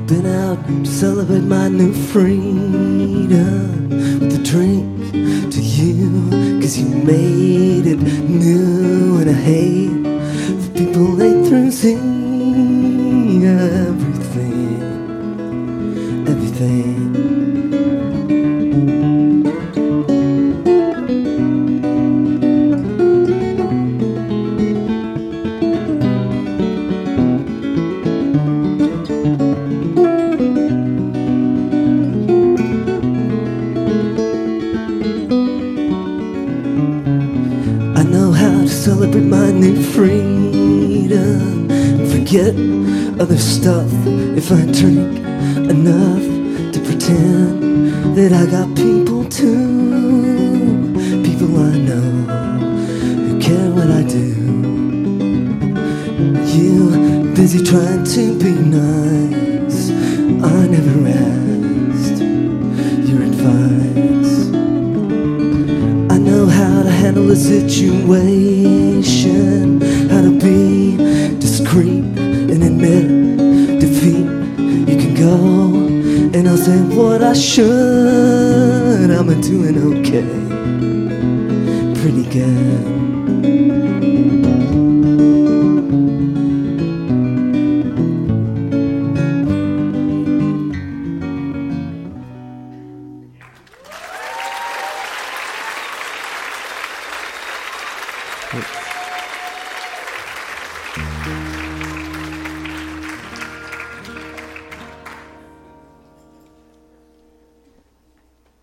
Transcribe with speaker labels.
Speaker 1: Been out to celebrate my new freedom with a drink to you, 'cause you made it new. And I hate the people they threw sing everything, everything. I know how to celebrate my new freedom and forget other stuff if I drink enough to pretend that I got people too. People I know who care what I do. You busy trying to be nice, I never asked your advice. I know how to handle a situation, how to be discreet and admit defeat. You can go and I'll say what I should. I'm doing okay, pretty good. Thanks.